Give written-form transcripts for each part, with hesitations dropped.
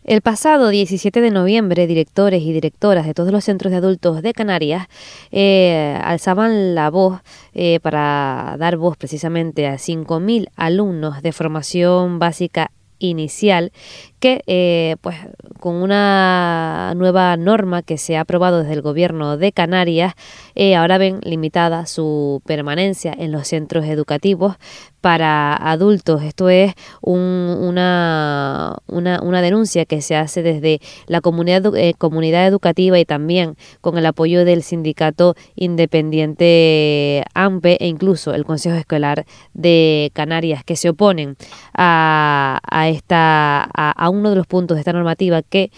El pasado 17 de noviembre, directores y directoras de todos los centros de adultos de Canarias alzaban la voz para dar voz precisamente a 5.000 alumnos de formación básica inicial que pues con una nueva norma que se ha aprobado desde el gobierno de Canarias ahora ven limitada su permanencia en los centros educativos para adultos. Esto es una denuncia que se hace desde la comunidad educativa y también con el apoyo del sindicato independiente AMPE e incluso el Consejo Escolar de Canarias, que se oponen a uno de los puntos de esta normativa que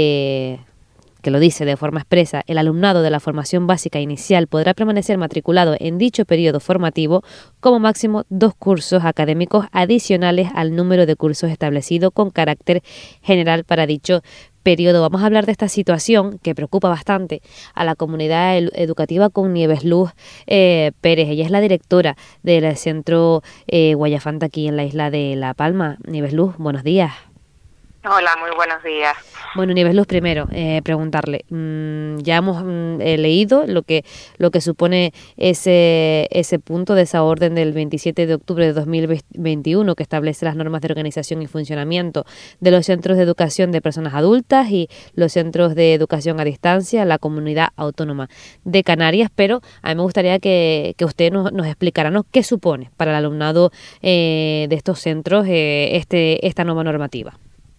lo dice de forma expresa: el alumnado de la formación básica inicial podrá permanecer matriculado en dicho periodo formativo como máximo 2 cursos académicos adicionales al número de cursos establecido con carácter general para dicho periodo. Vamos a hablar de esta situación que preocupa bastante a la comunidad educativa con Nieves Luz Pérez. Ella es la directora del centro Guayafanta aquí en la isla de La Palma. Nieves Luz, buenos días. Hola, muy buenos días. Bueno, Nieves Luz, primero preguntarle, ya hemos leído lo que supone ese punto de esa orden del 27 de octubre de 2021 que establece las normas de organización y funcionamiento de los centros de educación de personas adultas y los centros de educación a distancia, la Comunidad Autónoma de Canarias, pero a mí me gustaría que usted nos explicara, ¿no?, qué supone para el alumnado de estos centros esta nueva normativa.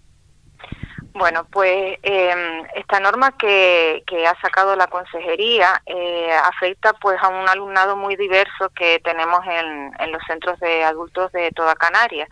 Bueno, pues esta norma que ha sacado la consejería afecta pues a un alumnado muy diverso que tenemos en los centros de adultos de toda Canarias.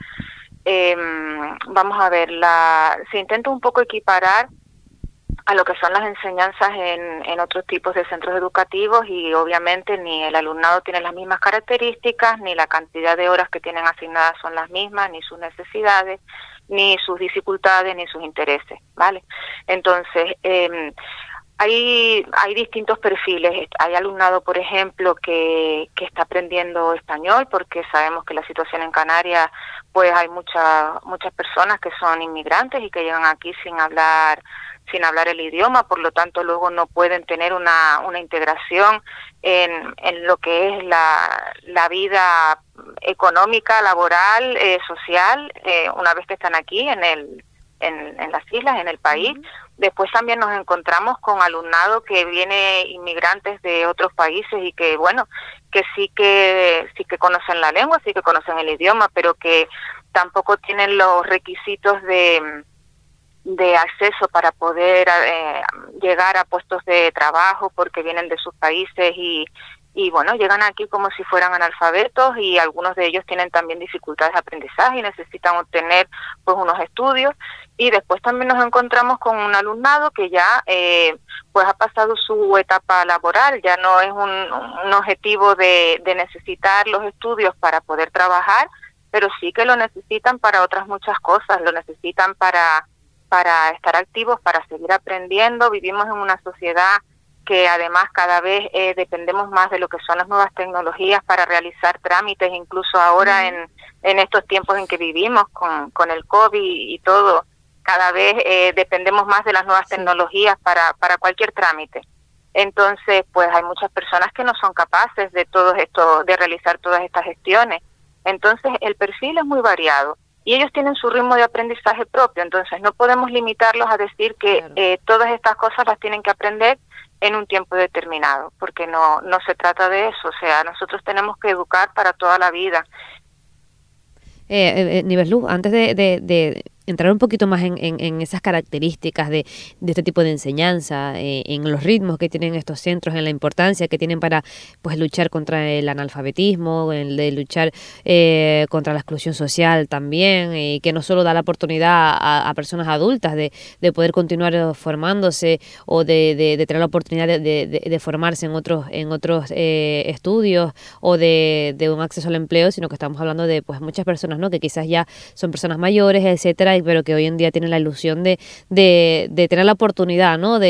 Vamos a ver, se intenta un poco equiparar a lo que son las enseñanzas en otros tipos de centros educativos y obviamente ni el alumnado tiene las mismas características, ni la cantidad de horas que tienen asignadas son las mismas, ni sus necesidades, ni sus dificultades, ni sus intereses, ¿vale? Entonces, hay distintos perfiles. Hay alumnado, por ejemplo, que está aprendiendo español, porque sabemos que la situación en Canarias, pues hay muchas personas que son inmigrantes y que llegan aquí sin hablar el idioma, por lo tanto luego no pueden tener una integración en lo que es la vida económica, laboral, social, una vez que están aquí en las islas, en el país. Después también nos encontramos con alumnado que viene inmigrantes de otros países y que, bueno, que sí que conocen la lengua, sí que conocen el idioma, pero que tampoco tienen los requisitos de acceso para poder llegar a puestos de trabajo porque vienen de sus países y bueno, llegan aquí como si fueran analfabetos y algunos de ellos tienen también dificultades de aprendizaje y necesitan obtener pues unos estudios. Y después también nos encontramos con un alumnado que ya pues ha pasado su etapa laboral, ya no es un objetivo de necesitar los estudios para poder trabajar, pero sí que lo necesitan para otras muchas cosas, lo necesitan para estar activos, para seguir aprendiendo. Vivimos en una sociedad que además cada vez dependemos más de lo que son las nuevas tecnologías para realizar trámites, incluso ahora en estos tiempos en que vivimos con el COVID y todo, cada vez dependemos más de las nuevas tecnologías para cualquier trámite. Entonces, pues hay muchas personas que no son capaces de realizar todas estas gestiones. Entonces, el perfil es muy variado. Y ellos tienen su ritmo de aprendizaje propio, entonces no podemos limitarlos a decir que todas estas cosas las tienen que aprender en un tiempo determinado, porque no se trata de eso. O sea, nosotros tenemos que educar para toda la vida. Nieves Luz, antes de entrar un poquito más en esas características de este tipo de enseñanza, en los ritmos que tienen estos centros, en la importancia que tienen para pues luchar contra el analfabetismo, de luchar contra la exclusión social también, y que no solo da la oportunidad a personas adultas de poder continuar formándose o de tener la oportunidad de formarse en otros estudios o de un acceso al empleo, sino que estamos hablando de pues muchas personas, ¿no?, que quizás ya son personas mayores, etcétera, pero que hoy en día tienen la ilusión de tener la oportunidad, ¿no?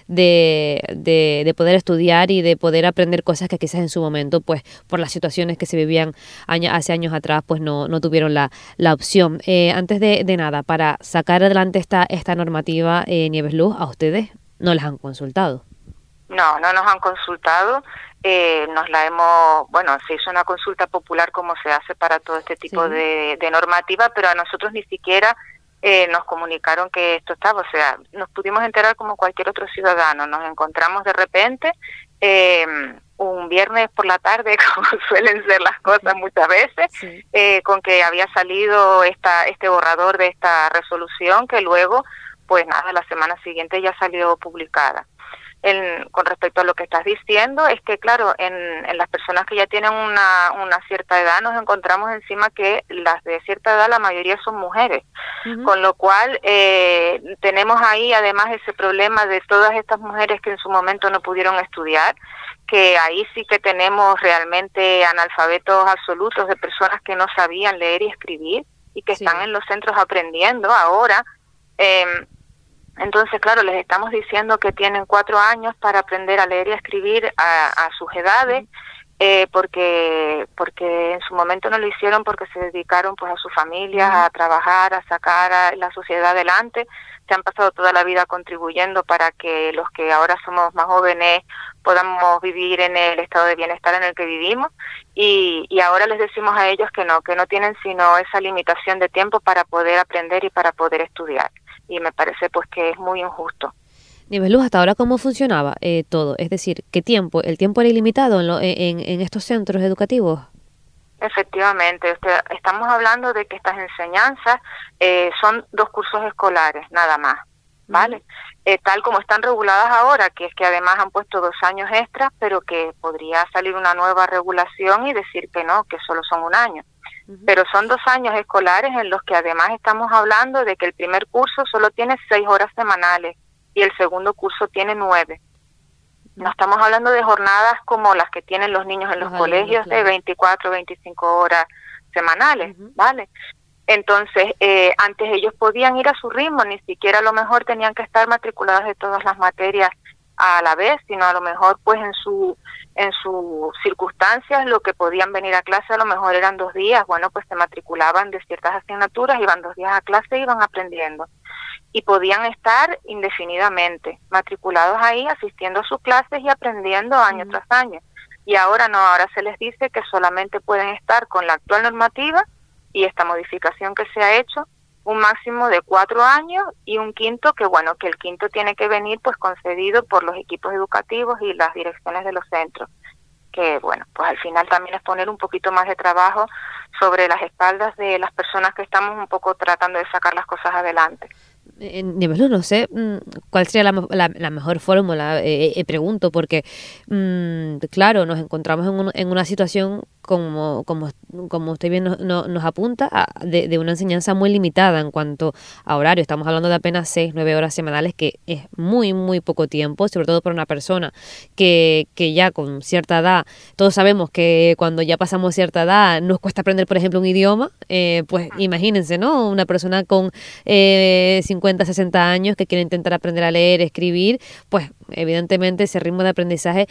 De poder estudiar y de poder aprender cosas que quizás en su momento, pues por las situaciones que se vivían hace años atrás, pues no tuvieron la opción. Antes de nada, para sacar adelante esta normativa, Nieves Luz, ¿a ustedes no les han consultado? No nos han consultado. Se hizo una consulta popular como se hace para todo este tipo de normativa, pero a nosotros ni siquiera nos comunicaron que esto estaba. O sea, nos pudimos enterar como cualquier otro ciudadano. Nos encontramos de repente un viernes por la tarde, como suelen ser las cosas muchas veces, con que había salido este borrador de esta resolución, que luego, pues nada, la semana siguiente ya salió publicada. Con respecto a lo que estás diciendo, es que claro, en las personas que ya tienen una cierta edad, nos encontramos encima que las de cierta edad, la mayoría son mujeres, con lo cual tenemos ahí además ese problema de todas estas mujeres que en su momento no pudieron estudiar, que ahí sí que tenemos realmente analfabetos absolutos, de personas que no sabían leer y escribir y que están en los centros aprendiendo ahora. Entonces, claro, les estamos diciendo que tienen 4 años para aprender a leer y a escribir a sus edades, porque en su momento no lo hicieron, porque se dedicaron pues a sus familias, a trabajar, a sacar a la sociedad adelante. Se han pasado toda la vida contribuyendo para que los que ahora somos más jóvenes podamos vivir en el estado de bienestar en el que vivimos, y ahora les decimos a ellos que no tienen sino esa limitación de tiempo para poder aprender y para poder estudiar. Y me parece pues que es muy injusto. Nieves Luz, hasta ahora, ¿cómo funcionaba todo? Es decir, ¿qué tiempo? ¿El tiempo era ilimitado en estos centros educativos? Efectivamente, estamos hablando de que estas enseñanzas son 2 cursos escolares, nada más, ¿vale? Tal como están reguladas ahora, que es que además han puesto 2 años extras, pero que podría salir una nueva regulación y decir que no, que solo son 1 año. Pero son 2 años escolares en los que además estamos hablando de que el primer curso solo tiene 6 horas semanales y el segundo curso tiene 9. No estamos hablando de jornadas como las que tienen los niños en los colegios, de 24, 25 horas semanales, ¿vale? Entonces, antes ellos podían ir a su ritmo, ni siquiera a lo mejor tenían que estar matriculados de todas las materias a la vez, sino a lo mejor pues en sus circunstancias lo que podían venir a clase a lo mejor eran 2 días, bueno, pues se matriculaban de ciertas asignaturas, iban 2 días a clase y iban aprendiendo. Y podían estar indefinidamente matriculados ahí, asistiendo a sus clases y aprendiendo año tras año. Y ahora no, ahora se les dice que solamente pueden estar con la actual normativa y esta modificación que se ha hecho, un máximo de 4 años y un quinto que, bueno, que el quinto tiene que venir pues concedido por los equipos educativos y las direcciones de los centros, que, bueno, pues al final también es poner un poquito más de trabajo sobre las espaldas de las personas que estamos un poco tratando de sacar las cosas adelante. Nieves Luz, no sé cuál sería la mejor fórmula, pregunto, porque claro, nos encontramos en una situación como usted bien nos apunta, de una enseñanza muy limitada en cuanto a horario. Estamos hablando de apenas 6, 9 horas semanales, que es muy, muy poco tiempo, sobre todo para una persona que ya con cierta edad, todos sabemos que cuando ya pasamos cierta edad nos cuesta aprender, por ejemplo, un idioma, pues imagínense, ¿no? Una persona con 50, 60 años que quiere intentar aprender a leer, escribir, pues evidentemente ese ritmo de aprendizaje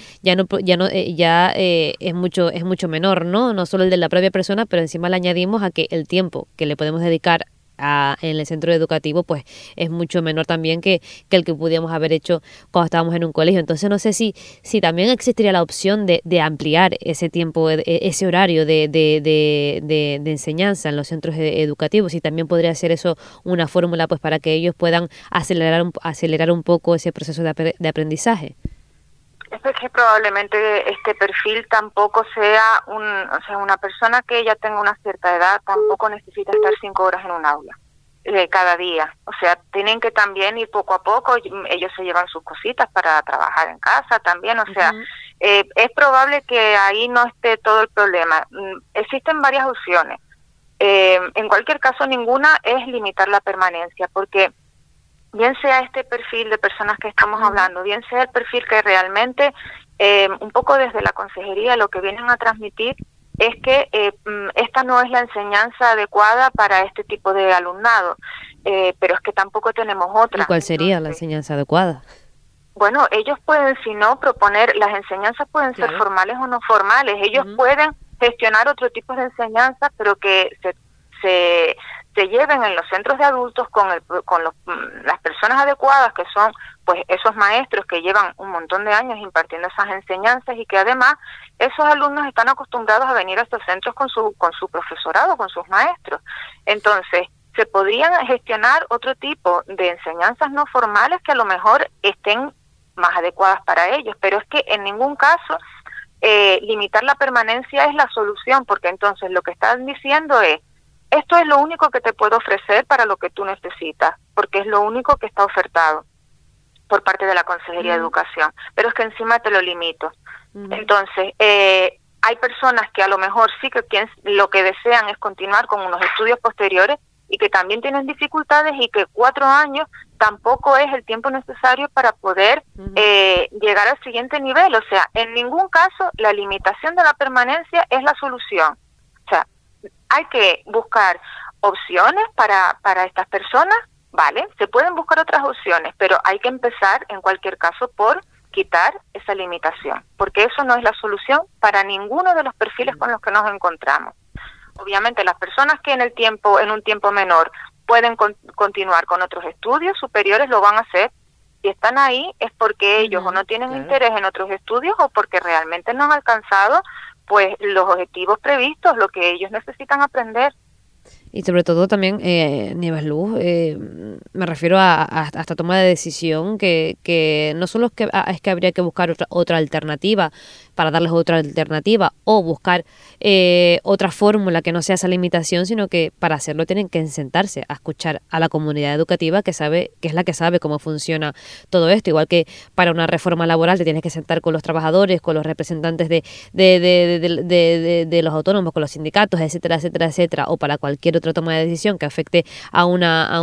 ya es mucho menor, ¿no? No solo el de la propia persona, pero encima le añadimos a que el tiempo que le podemos dedicar en el centro educativo pues es mucho menor también que el que pudiéramos haber hecho cuando estábamos en un colegio. Entonces no sé si también existiría la opción de ampliar ese tiempo, ese horario de enseñanza en los centros educativos, y también podría ser eso una fórmula pues para que ellos puedan acelerar un poco ese proceso de aprendizaje. Es que probablemente este perfil tampoco sea una persona que ya tenga una cierta edad, tampoco necesita estar 5 horas en un aula cada día. O sea, tienen que también ir poco a poco, ellos se llevan sus cositas para trabajar en casa también, o sea, es probable que ahí no esté todo el problema. Existen varias opciones. En cualquier caso, ninguna es limitar la permanencia, porque bien sea este perfil de personas que estamos hablando, bien sea el perfil que realmente, un poco desde la consejería, lo que vienen a transmitir es que esta no es la enseñanza adecuada para este tipo de alumnado. pero es que tampoco tenemos otra. ¿Y cuál sería la Entonces, enseñanza adecuada? bueno, ellos pueden, si no, proponer, las enseñanzas pueden ser Claro. formales o no formales, ellos pueden gestionar otro tipo de enseñanzas, pero que se lleven en los centros de adultos con las personas adecuadas, que son pues esos maestros que llevan un montón de años impartiendo esas enseñanzas, y que además esos alumnos están acostumbrados a venir a estos centros con su profesorado, con sus maestros. Entonces, se podrían gestionar otro tipo de enseñanzas no formales que a lo mejor estén más adecuadas para ellos, pero es que en ningún caso limitar la permanencia es la solución, porque entonces lo que están diciendo es: esto es lo único que te puedo ofrecer para lo que tú necesitas, porque es lo único que está ofertado por parte de la Consejería de Educación, pero es que encima te lo limito. Entonces, hay personas que a lo mejor sí que lo que desean es continuar con unos estudios posteriores y que también tienen dificultades, y que 4 años tampoco es el tiempo necesario para poder llegar al siguiente nivel. O sea, en ningún caso la limitación de la permanencia es la solución. O sea, hay que buscar opciones para estas personas, ¿vale? Se pueden buscar otras opciones, pero hay que empezar en cualquier caso por quitar esa limitación, porque eso no es la solución para ninguno de los perfiles con los que nos encontramos. Obviamente las personas que en un tiempo menor pueden continuar con otros estudios superiores lo van a hacer. Si están ahí es porque ellos o no tienen interés en otros estudios, o porque realmente no han alcanzado pues los objetivos previstos, lo que ellos necesitan aprender. Y sobre todo también, Nieves Luz, me refiero a esta toma de decisión, que no solo es que habría que buscar otra alternativa, para darles otra alternativa, o buscar otra fórmula que no sea esa limitación, sino que para hacerlo tienen que sentarse a escuchar a la comunidad educativa, que es la que sabe cómo funciona todo esto. Igual que para una reforma laboral te tienes que sentar con los trabajadores, con los representantes de los autónomos, con los sindicatos, etcétera, etcétera, etcétera, o para cualquier otra toma de decisión que afecte a un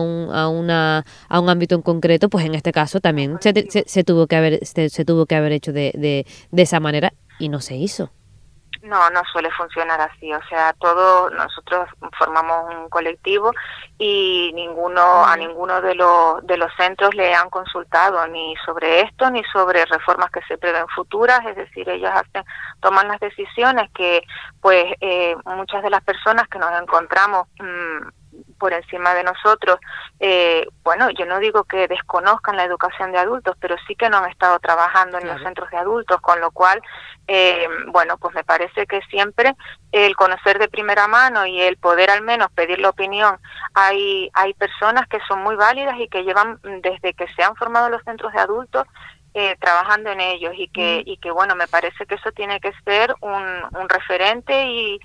ámbito en concreto, pues en este caso también se tuvo que haber hecho de esa manera, y no se hizo. No suele funcionar así. O sea, nosotros formamos un colectivo y a ninguno de los centros le han consultado ni sobre esto ni sobre reformas que se prevén futuras. Es decir, ellos toman las decisiones que pues muchas de las personas que nos encontramos por encima de nosotros, bueno, yo no digo que desconozcan la educación de adultos, pero sí que no han estado trabajando en los centros de adultos, con lo cual, bueno, pues me parece que siempre el conocer de primera mano y el poder al menos pedir la opinión, hay personas que son muy válidas y que llevan desde que se han formado los centros de adultos trabajando en ellos, y que bueno, me parece que eso tiene que ser un referente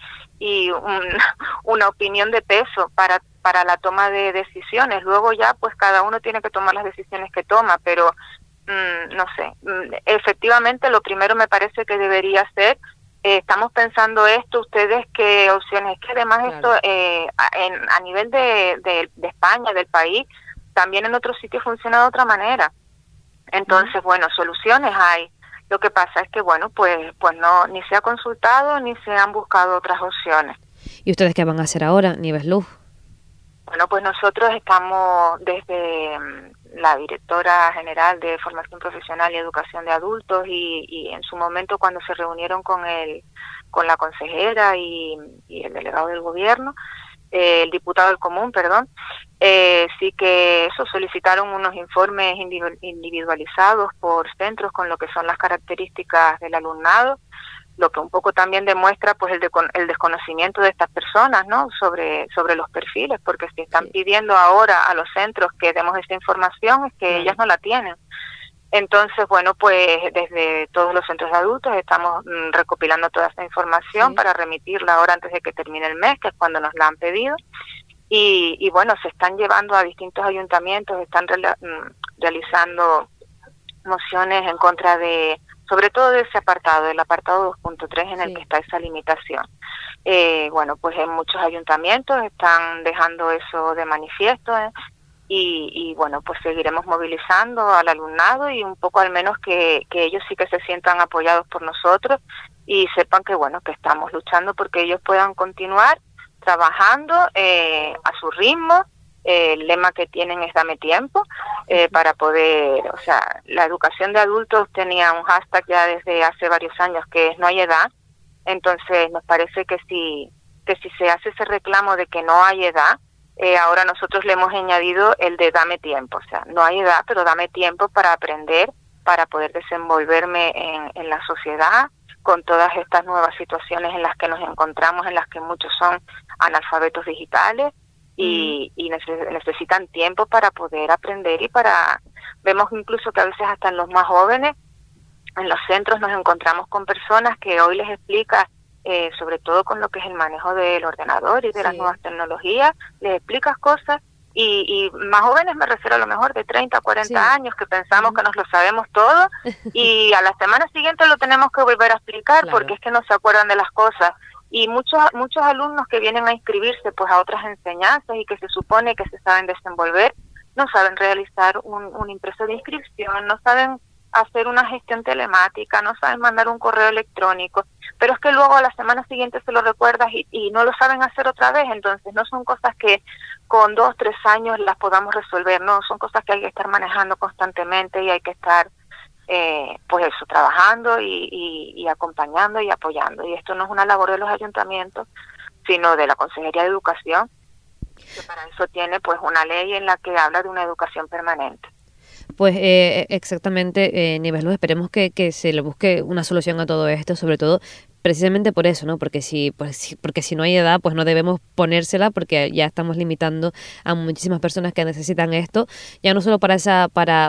y una opinión de peso para la toma de decisiones. Luego ya pues cada uno tiene que tomar las decisiones que toma, pero no sé, efectivamente lo primero me parece que debería ser, estamos pensando esto, ustedes qué opciones, es que además esto a nivel de España, del país, también en otros sitios funciona de otra manera. Entonces, bueno, soluciones hay. Lo que pasa es que, bueno, pues no, ni se ha consultado ni se han buscado otras opciones. ¿Y ustedes qué van a hacer ahora, Nieves Luz? Bueno, pues nosotros estamos desde la directora general de Formación Profesional y Educación de Adultos y en su momento cuando se reunieron con la consejera y el delegado del gobierno, el diputado del común, perdón, sí que solicitaron unos informes individualizados por centros con lo que son las características del alumnado, lo que un poco también demuestra pues el desconocimiento de estas personas, ¿no?, sobre los perfiles, porque si están pidiendo ahora a los centros que demos esta información es que ellas no la tienen. Entonces, bueno, pues desde todos los centros de adultos estamos recopilando toda esta información para remitirla ahora antes de que termine el mes, que es cuando nos la han pedido. Y bueno, se están llevando a distintos ayuntamientos, están realizando mociones en contra sobre todo de ese apartado, del apartado 2.3 en el que está esa limitación. Bueno, pues en muchos ayuntamientos están dejando eso de manifiesto, y bueno, pues seguiremos movilizando al alumnado y un poco al menos que ellos sí que se sientan apoyados por nosotros y sepan que bueno, que estamos luchando porque ellos puedan continuar trabajando a su ritmo el lema que tienen es dame tiempo, para poder, o sea, la educación de adultos tenía un hashtag ya desde hace varios años que es no hay edad. Entonces nos parece que si se hace ese reclamo de que no hay edad, ahora nosotros le hemos añadido el de dame tiempo, o sea, no hay edad, pero dame tiempo para aprender, para poder desenvolverme en la sociedad, con todas estas nuevas situaciones en las que nos encontramos, en las que muchos son analfabetos digitales y necesitan tiempo para poder aprender vemos incluso que a veces hasta en los más jóvenes, en los centros nos encontramos con personas que hoy les explica, sobre todo con lo que es el manejo del ordenador y de las nuevas tecnologías, les explicas cosas y más jóvenes, me refiero a lo mejor de 30 a 40 años, que pensamos que nos lo sabemos todo y a la semana siguiente lo tenemos que volver a explicar porque es que no se acuerdan de las cosas. Y muchos alumnos que vienen a inscribirse pues a otras enseñanzas y que se supone que se saben desenvolver, no saben realizar un impreso de inscripción, no saben hacer una gestión telemática, no saben mandar un correo electrónico, pero es que luego a la semana siguiente se lo recuerdas y no lo saben hacer otra vez. Entonces no son cosas que con 2, 3 años las podamos resolver, no, son cosas que hay que estar manejando constantemente y hay que estar pues eso, trabajando y acompañando y apoyando. Y esto no es una labor de los ayuntamientos, sino de la Consejería de Educación, que para eso tiene pues una ley en la que habla de una educación permanente. Pues exactamente, Nieves Luz, esperemos que se le busque una solución a todo esto, sobre todo precisamente por eso, ¿no? Porque si no hay edad, pues no debemos ponérsela, porque ya estamos limitando a muchísimas personas que necesitan esto, ya no solo para esa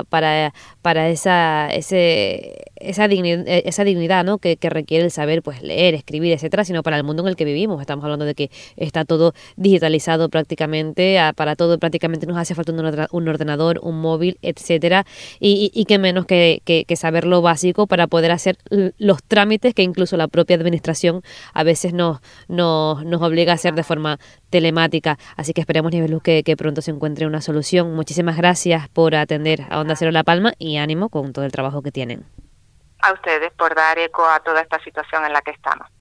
dignidad, ¿no? que requiere el saber pues leer, escribir, etcétera, sino para el mundo en el que vivimos. Estamos hablando de que está todo digitalizado prácticamente, para todo prácticamente nos hace falta un ordenador, un móvil, etcétera, y que menos que saber lo básico para poder hacer los trámites que incluso la propia administración a veces nos obliga a hacer de forma telemática. Así que esperemos, Nieves Luz, que pronto se encuentre una solución. Muchísimas gracias por atender a Onda Cero La Palma y ánimo con todo el trabajo que tienen. A ustedes por dar eco a toda esta situación en la que estamos.